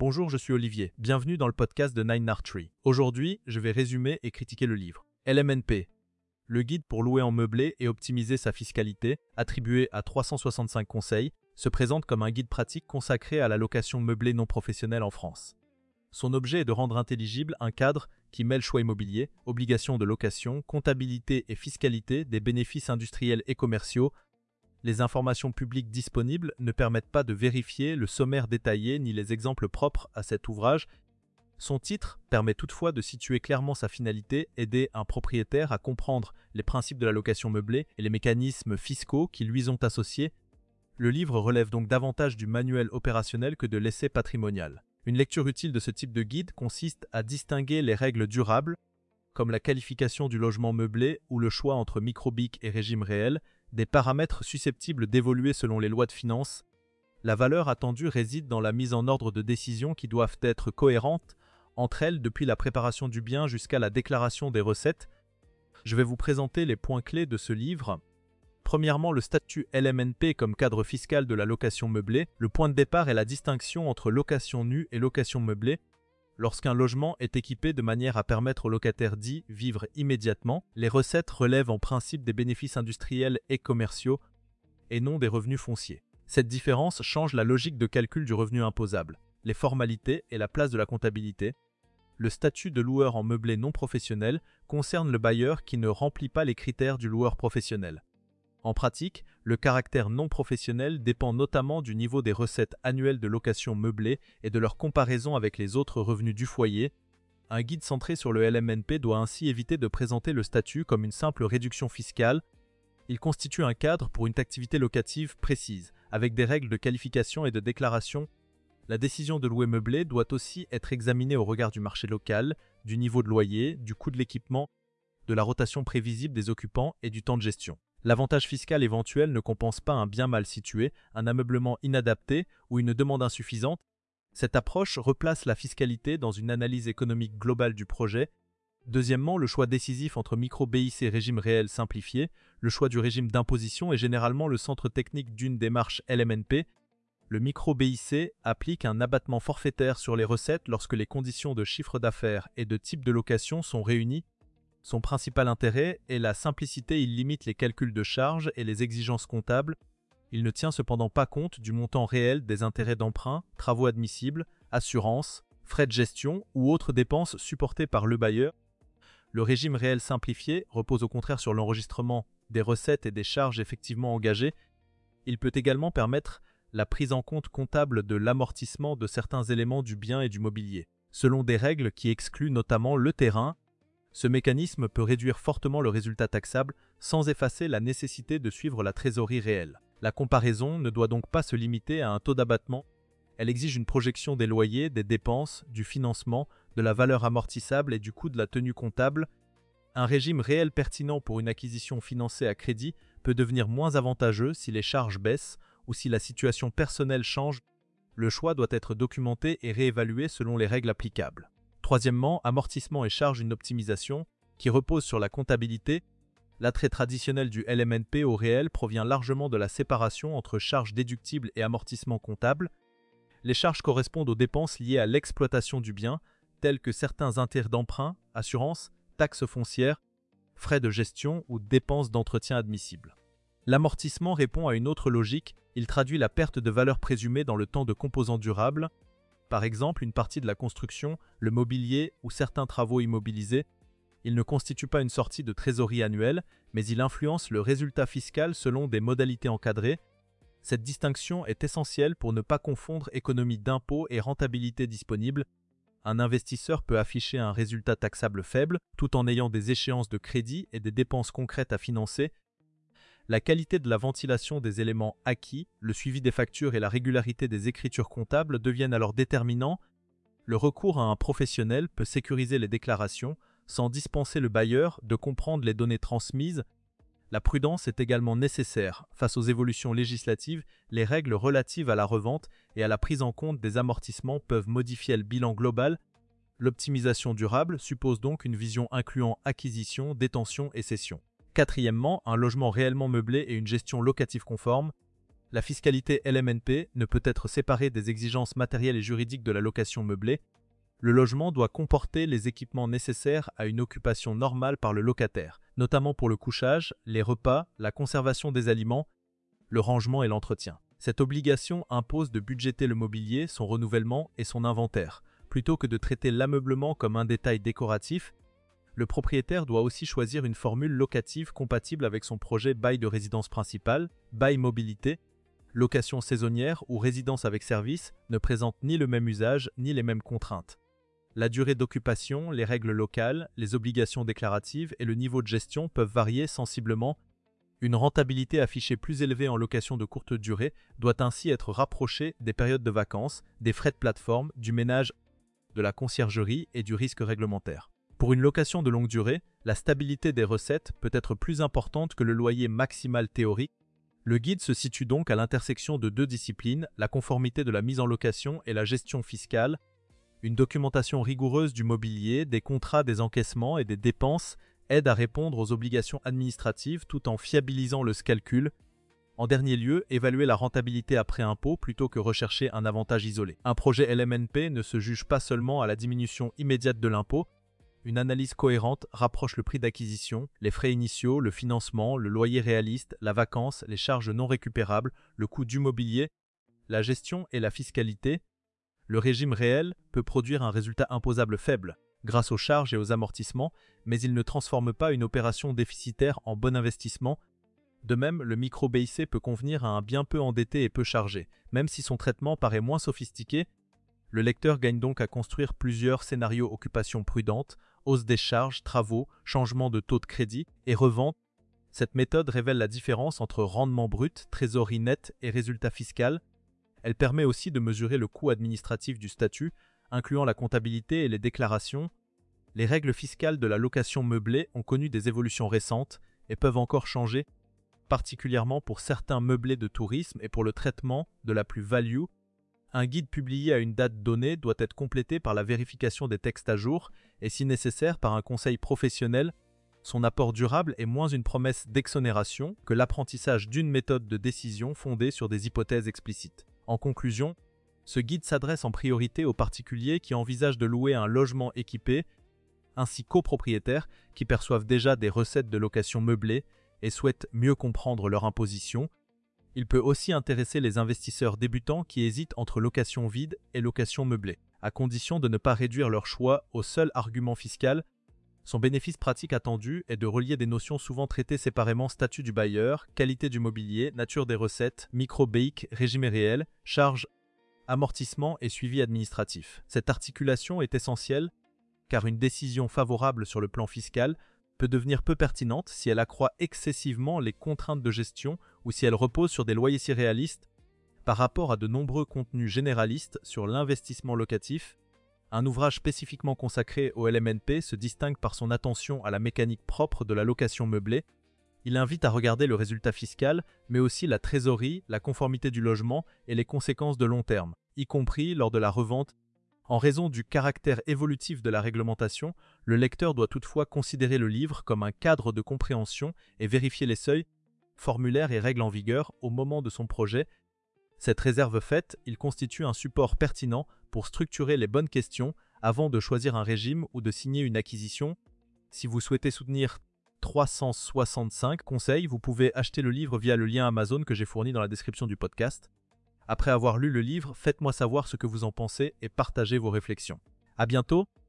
Bonjour, je suis Olivier. Bienvenue dans le podcast de Nine Art Tree. Aujourd'hui, je vais résumer et critiquer le livre. LMNP, le guide pour louer en meublé et optimiser sa fiscalité, attribué à 365 conseils, se présente comme un guide pratique consacré à la location meublée non professionnelle en France. Son objet est de rendre intelligible un cadre qui mêle choix immobilier, obligations de location, comptabilité et fiscalité des bénéfices industriels et commerciaux. Les informations publiques disponibles ne permettent pas de vérifier le sommaire détaillé ni les exemples propres à cet ouvrage. Son titre permet toutefois de situer clairement sa finalité, aider un propriétaire à comprendre les principes de la location meublée et les mécanismes fiscaux qui lui sont associés. Le livre relève donc davantage du manuel opérationnel que de l'essai patrimonial. Une lecture utile de ce type de guide consiste à distinguer les règles durables, comme la qualification du logement meublé ou le choix entre micro-BIC et régime réel, des paramètres susceptibles d'évoluer selon les lois de finances. La valeur attendue réside dans la mise en ordre de décisions qui doivent être cohérentes entre elles depuis la préparation du bien jusqu'à la déclaration des recettes. Je vais vous présenter les points clés de ce livre. Premièrement, le statut LMNP comme cadre fiscal de la location meublée. Le point de départ est la distinction entre location nue et location meublée. Lorsqu'un logement est équipé de manière à permettre au locataire dit vivre immédiatement, les recettes relèvent en principe des bénéfices industriels et commerciaux et non des revenus fonciers. Cette différence change la logique de calcul du revenu imposable, les formalités et la place de la comptabilité. Le statut de loueur en meublé non professionnel concerne le bailleur qui ne remplit pas les critères du loueur professionnel. En pratique, le caractère non professionnel dépend notamment du niveau des recettes annuelles de location meublée et de leur comparaison avec les autres revenus du foyer. Un guide centré sur le LMNP doit ainsi éviter de présenter le statut comme une simple réduction fiscale. Il constitue un cadre pour une activité locative précise, avec des règles de qualification et de déclaration. La décision de louer meublé doit aussi être examinée au regard du marché local, du niveau de loyer, du coût de l'équipement, de la rotation prévisible des occupants et du temps de gestion. L'avantage fiscal éventuel ne compense pas un bien mal situé, un ameublement inadapté ou une demande insuffisante. Cette approche replace la fiscalité dans une analyse économique globale du projet. Deuxièmement, le choix décisif entre micro-BIC et régime réel simplifié. Le choix du régime d'imposition est généralement le centre technique d'une démarche LMNP. Le micro-BIC applique un abattement forfaitaire sur les recettes lorsque les conditions de chiffre d'affaires et de type de location sont réunies. Son principal intérêt est la simplicité, il limite les calculs de charges et les exigences comptables. Il ne tient cependant pas compte du montant réel des intérêts d'emprunt, travaux admissibles, assurances, frais de gestion ou autres dépenses supportées par le bailleur. Le régime réel simplifié repose au contraire sur l'enregistrement des recettes et des charges effectivement engagées. Il peut également permettre la prise en compte comptable de l'amortissement de certains éléments du bien et du mobilier, selon des règles qui excluent notamment le terrain. Ce mécanisme peut réduire fortement le résultat taxable sans effacer la nécessité de suivre la trésorerie réelle. La comparaison ne doit donc pas se limiter à un taux d'abattement. Elle exige une projection des loyers, des dépenses, du financement, de la valeur amortissable et du coût de la tenue comptable. Un régime réel pertinent pour une acquisition financée à crédit peut devenir moins avantageux si les charges baissent ou si la situation personnelle change. Le choix doit être documenté et réévalué selon les règles applicables. Troisièmement, amortissement et charges, une optimisation qui repose sur la comptabilité. L'attrait traditionnel du LMNP au réel provient largement de la séparation entre charges déductibles et amortissement comptable. Les charges correspondent aux dépenses liées à l'exploitation du bien, telles que certains intérêts d'emprunt, assurances, taxes foncières, frais de gestion ou dépenses d'entretien admissibles. L'amortissement répond à une autre logique, il traduit la perte de valeur présumée dans le temps de composants durables. Par exemple, une partie de la construction, le mobilier ou certains travaux immobilisés. Il ne constitue pas une sortie de trésorerie annuelle, mais il influence le résultat fiscal selon des modalités encadrées. Cette distinction est essentielle pour ne pas confondre économie d'impôt et rentabilité disponible. Un investisseur peut afficher un résultat taxable faible tout en ayant des échéances de crédit et des dépenses concrètes à financer. La qualité de la ventilation des éléments acquis, le suivi des factures et la régularité des écritures comptables deviennent alors déterminants. Le recours à un professionnel peut sécuriser les déclarations sans dispenser le bailleur de comprendre les données transmises. La prudence est également nécessaire face aux évolutions législatives. Les règles relatives à la revente et à la prise en compte des amortissements peuvent modifier le bilan global. L'optimisation durable suppose donc une vision incluant acquisition, détention et cession. Quatrièmement, un logement réellement meublé et une gestion locative conforme. La fiscalité LMNP ne peut être séparée des exigences matérielles et juridiques de la location meublée. Le logement doit comporter les équipements nécessaires à une occupation normale par le locataire, notamment pour le couchage, les repas, la conservation des aliments, le rangement et l'entretien. Cette obligation impose de budgéter le mobilier, son renouvellement et son inventaire. Plutôt que de traiter l'ameublement comme un détail décoratif, le propriétaire doit aussi choisir une formule locative compatible avec son projet bail de résidence principale, bail mobilité, location saisonnière ou résidence avec service ne présentent ni le même usage ni les mêmes contraintes. La durée d'occupation, les règles locales, les obligations déclaratives et le niveau de gestion peuvent varier sensiblement. Une rentabilité affichée plus élevée en location de courte durée doit ainsi être rapprochée des périodes de vacances, des frais de plateforme, du ménage, de la conciergerie et du risque réglementaire. Pour une location de longue durée, la stabilité des recettes peut être plus importante que le loyer maximal théorique. Le guide se situe donc à l'intersection de deux disciplines, la conformité de la mise en location et la gestion fiscale. Une documentation rigoureuse du mobilier, des contrats, des encaissements et des dépenses aide à répondre aux obligations administratives tout en fiabilisant le calcul. En dernier lieu, évaluer la rentabilité après impôt plutôt que rechercher un avantage isolé. Un projet LMNP ne se juge pas seulement à la diminution immédiate de l'impôt. Une analyse cohérente rapproche le prix d'acquisition, les frais initiaux, le financement, le loyer réaliste, la vacance, les charges non récupérables, le coût du mobilier, la gestion et la fiscalité. Le régime réel peut produire un résultat imposable faible grâce aux charges et aux amortissements, mais il ne transforme pas une opération déficitaire en bon investissement. De même, le micro-BIC peut convenir à un bien peu endetté et peu chargé, même si son traitement paraît moins sophistiqué. Le lecteur gagne donc à construire plusieurs scénarios occupation prudente, hausse des charges, travaux, changement de taux de crédit et revente. Cette méthode révèle la différence entre rendement brut, trésorerie nette et résultat fiscal. Elle permet aussi de mesurer le coût administratif du statut, incluant la comptabilité et les déclarations. Les règles fiscales de la location meublée ont connu des évolutions récentes et peuvent encore changer, particulièrement pour certains meublés de tourisme et pour le traitement de la plus-value. Un guide publié à une date donnée doit être complété par la vérification des textes à jour et si nécessaire par un conseil professionnel. Son apport durable est moins une promesse d'exonération que l'apprentissage d'une méthode de décision fondée sur des hypothèses explicites. En conclusion, ce guide s'adresse en priorité aux particuliers qui envisagent de louer un logement équipé, ainsi qu'aux propriétaires qui perçoivent déjà des recettes de location meublée et souhaitent mieux comprendre leur imposition. Il peut aussi intéresser les investisseurs débutants qui hésitent entre location vide et location meublée, à condition de ne pas réduire leur choix au seul argument fiscal. Son bénéfice pratique attendu est de relier des notions souvent traitées séparément: statut du bailleur, qualité du mobilier, nature des recettes, micro-BIC, régime réel, charges, amortissement et suivi administratif. Cette articulation est essentielle car une décision favorable sur le plan fiscal peut devenir peu pertinente si elle accroît excessivement les contraintes de gestion ou si elle repose sur des loyers si réalistes. Par rapport à de nombreux contenus généralistes sur l'investissement locatif, un ouvrage spécifiquement consacré au LMNP se distingue par son attention à la mécanique propre de la location meublée. Il invite à regarder le résultat fiscal, mais aussi la trésorerie, la conformité du logement et les conséquences de long terme, y compris lors de la revente. En raison du caractère évolutif de la réglementation, le lecteur doit toutefois considérer le livre comme un cadre de compréhension et vérifier les seuils, formulaires et règles en vigueur au moment de son projet. Cette réserve faite, il constitue un support pertinent pour structurer les bonnes questions avant de choisir un régime ou de signer une acquisition. Si vous souhaitez soutenir 365 conseils, vous pouvez acheter le livre via le lien Amazon que j'ai fourni dans la description du podcast. Après avoir lu le livre, faites-moi savoir ce que vous en pensez et partagez vos réflexions. À bientôt!